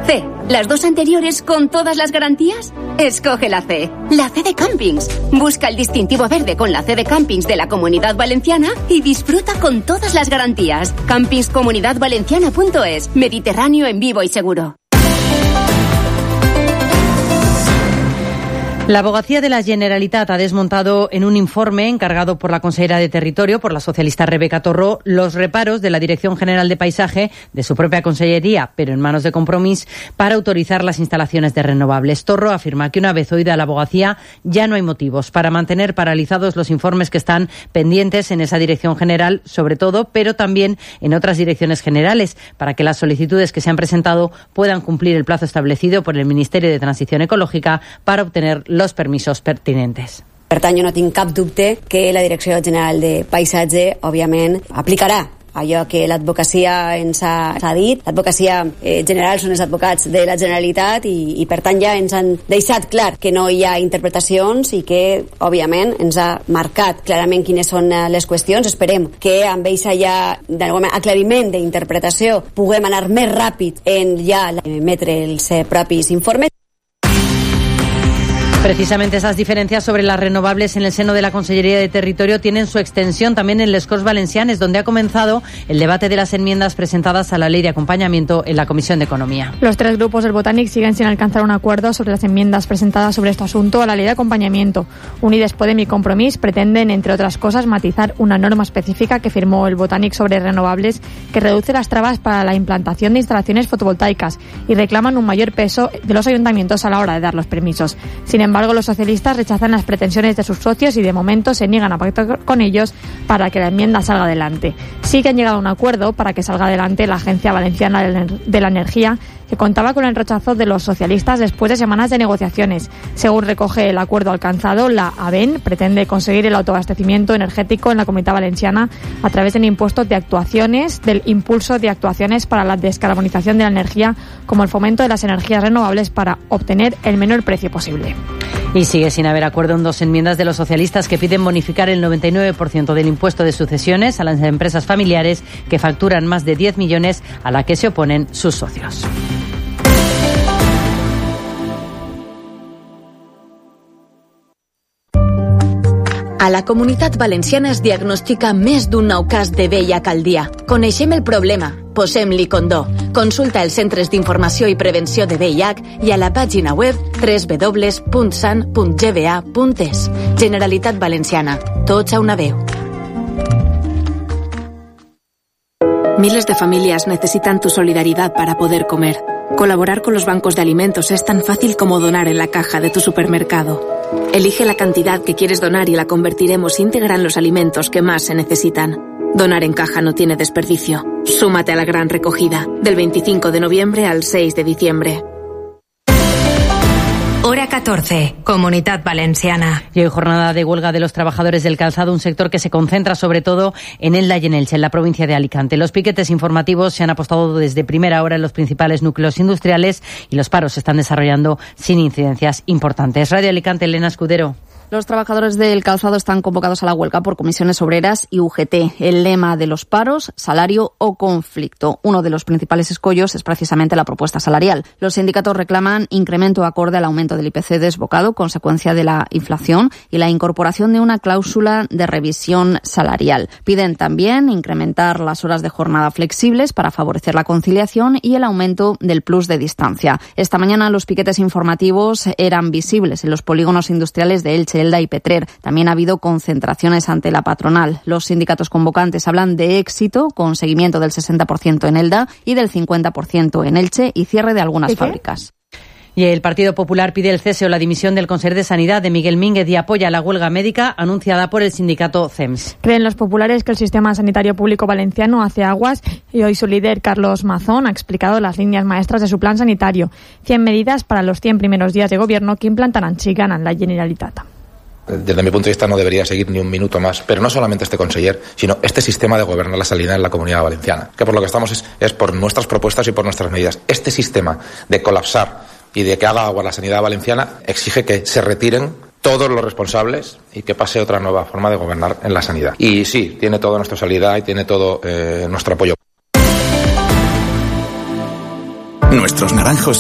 C. ¿Las dos anteriores con todas las garantías? Escoge la C. La C de Campings. Busca el distintivo verde con la C de Campings de la Comunidad Valenciana y disfruta con todas las garantías. Campingscomunidadvalenciana.es. Mediterráneo en vivo y seguro. La Abogacía de la Generalitat ha desmontado en un informe encargado por la consellera de Territorio, por la socialista Rebeca Torró, los reparos de la Dirección General de Paisaje de su propia consellería, pero en manos de Compromís, para autorizar las instalaciones de renovables. Torró afirma que una vez oída la Abogacía ya no hay motivos para mantener paralizados los informes que están pendientes en esa Dirección General, sobre todo, pero también en otras direcciones generales, para que las solicitudes que se han presentado puedan cumplir el plazo establecido por el Ministerio de Transición Ecológica para obtener los permisos pertinentes. Per tant, jo no tinc cap dubte que la Direcció General de Paisatge, òbviament, aplicarà allò que l'advocacia ens ha dit. L'advocacia general són els advocats de la Generalitat i per tant ja ens han deixat clar que no hi ha interpretacions i que, òbviament, ens ha marcat clarament quines són les qüestions. Esperem que amb eixa ja aclariment d'interpretació puguem anar més ràpid en ja emetre els propis informes. Precisamente esas diferencias sobre las renovables en el seno de la Consellería de Territorio tienen su extensión también en les Corts Valencianes, donde ha comenzado el debate de las enmiendas presentadas a la Ley de Acompañamiento en la Comisión de Economía. Los tres grupos del Botànic siguen sin alcanzar un acuerdo sobre las enmiendas presentadas sobre este asunto a la Ley de Acompañamiento. Unides Podem y Compromís pretenden, entre otras cosas, matizar una norma específica que firmó el Botànic sobre renovables que reduce las trabas para la implantación de instalaciones fotovoltaicas y reclaman un mayor peso de los ayuntamientos a la hora de dar los permisos. Sin embargo, los socialistas rechazan las pretensiones de sus socios y de momento se niegan a pactar con ellos para que la enmienda salga adelante. Sí que han llegado a un acuerdo para que salga adelante la Agencia Valenciana de la Energía, que contaba con el rechazo de los socialistas después de semanas de negociaciones. Según recoge el acuerdo alcanzado, la ABEN pretende conseguir el autoabastecimiento energético en la Comunidad Valenciana a través del impulso de actuaciones para la descarbonización de la energía, como el fomento de las energías renovables para obtener el menor precio posible. Y sigue sin haber acuerdo en dos enmiendas de los socialistas que piden bonificar el 99% del impuesto de sucesiones a las empresas familiares que facturan más de 10 millones, a la que se oponen sus socios. A la Comunitat Valenciana es diagnostica més d'un nou cas de VIH al dia. Coneixem el problema, posem-li condó. Consulta els centres d'informació i prevenció de VIH i a la pàgina web www.san.gva.es. Generalitat Valenciana. Tots a una veu. Miles de familias necesitan tu solidaridad para poder comer. Colaborar con los bancos de alimentos es tan fácil como donar en la caja de tu supermercado. Elige la cantidad que quieres donar y la convertiremos íntegra en los alimentos que más se necesitan. Donar en caja no tiene desperdicio. Súmate a la gran recogida, del 25 de noviembre al 6 de diciembre. Hora 14, Comunidad Valenciana. Y hoy jornada de huelga de los trabajadores del calzado, un sector que se concentra sobre todo en Elda y en Elche, en la provincia de Alicante. Los piquetes informativos se han apostado desde primera hora en los principales núcleos industriales y los paros se están desarrollando sin incidencias importantes. Radio Alicante, Elena Escudero. Los trabajadores del calzado están convocados a la huelga por comisiones obreras y UGT. El lema de los paros, salario o conflicto. Uno de los principales escollos es precisamente la propuesta salarial. Los sindicatos reclaman incremento acorde al aumento del IPC desbocado, consecuencia de la inflación, y la incorporación de una cláusula de revisión salarial. Piden también incrementar las horas de jornada flexibles para favorecer la conciliación y el aumento del plus de distancia. Esta mañana los piquetes informativos eran visibles en los polígonos industriales de Elche, Elda y Petrer. También ha habido concentraciones ante la patronal. Los sindicatos convocantes hablan de éxito, con seguimiento del 60% en Elda y del 50% en Elche y cierre de algunas fábricas. Y el Partido Popular pide el cese o la dimisión del consejero de Sanidad de Miguel Mínguez y apoya la huelga médica anunciada por el sindicato CEMS. Creen los populares que el sistema sanitario público valenciano hace aguas y hoy su líder, Carlos Mazón, ha explicado las líneas maestras de su plan sanitario. 100 medidas para los 100 primeros días de gobierno que implantarán si ganan la Generalitat. Desde mi punto de vista no debería seguir ni un minuto más, pero no solamente este conseller, sino este sistema de gobernar la sanidad en la Comunidad Valenciana, que por lo que estamos es por nuestras propuestas y por nuestras medidas. Este sistema de colapsar y de que haga agua la sanidad valenciana exige que se retiren todos los responsables y que pase otra nueva forma de gobernar en la sanidad. Y sí, tiene toda nuestra solidaridad y tiene todo nuestro apoyo. Nuestros naranjos